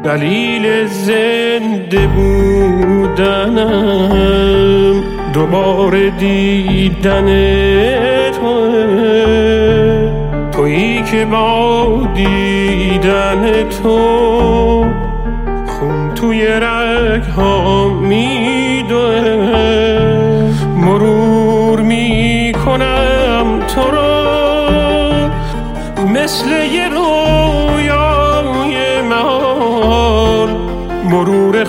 دلیل زنده بودنم دوباره دیدن تویی که با دیدن تو خون توی رگ‌ها میدوه. مرور میکنم تو رو مثل یه رویای مهار، مرور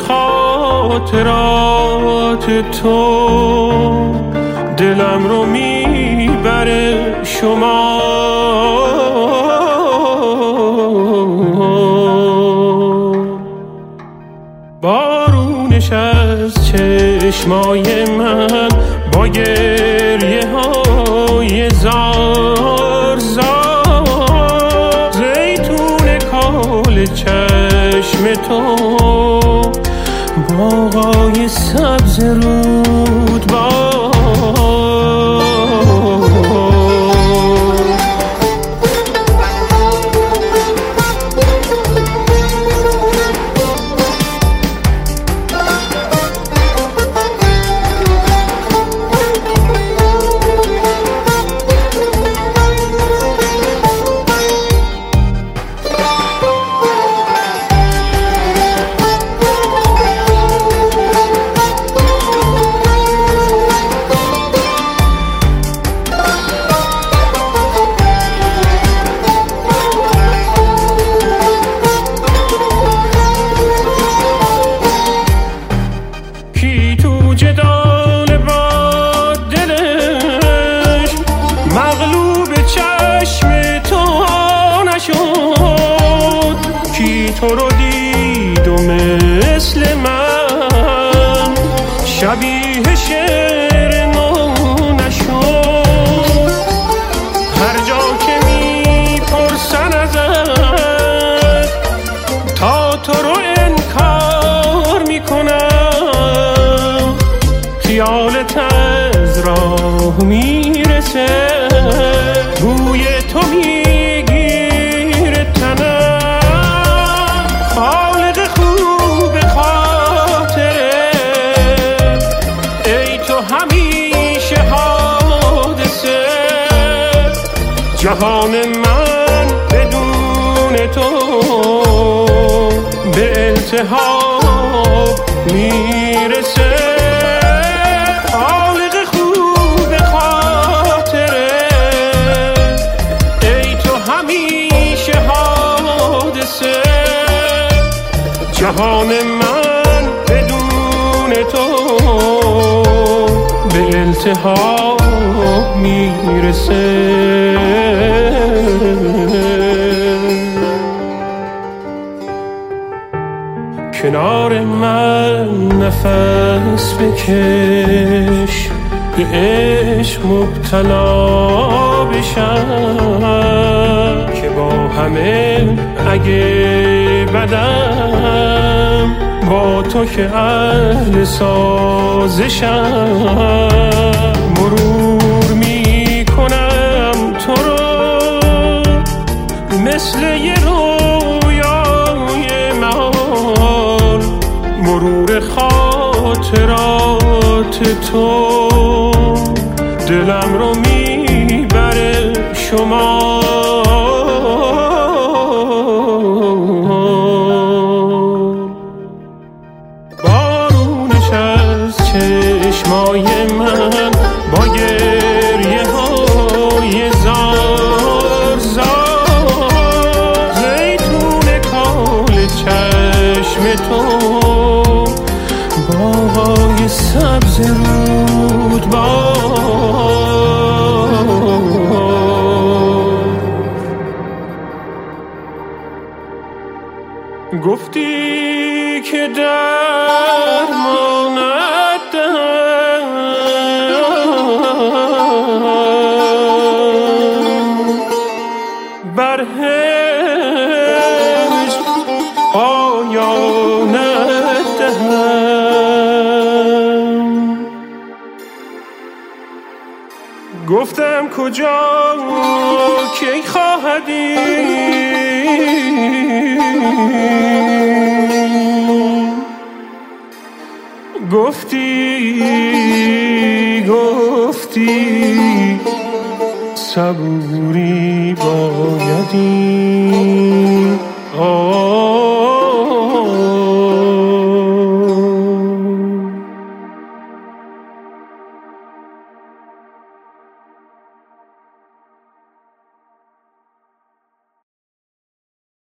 خاطرات تو دلم رو میبره شما. بارونش از چشمای من با گریه های زار زار، زیتون کال چشم تو باغای سبز رودبار. تو رو دید و مثل من شبیه شعر نو نشد. هر جا که میپرسن ازت تا تو رو انکار میکنم، خیالت از راه میرسه، بوی تو میگیره تنم. خالق خوب خاطره ای تو همیشه حادثه، جهان من بدون تو به التهاب میرسه. خالق خوب خاطره ای تو همیشه حادثه، جهان من بدون تو به التهاب میرسه. کنار من نفس بکش، به عشق مبتلا بشم، که با همه اگه بدم با تو که اهل سازشم. مرور میکنم تو رو مثل یه رویای مهار، مرور خاطرات تو دلم رو میبره شما. بارونش از چشمای من با گریه های زار زار، زیتون کال چشم تو باغای سبز رودبار. گفتی که درمانت دهم، بر هجر پایانت دهم. گفتم کجا کی خواهدی گفتی صبوری بایدی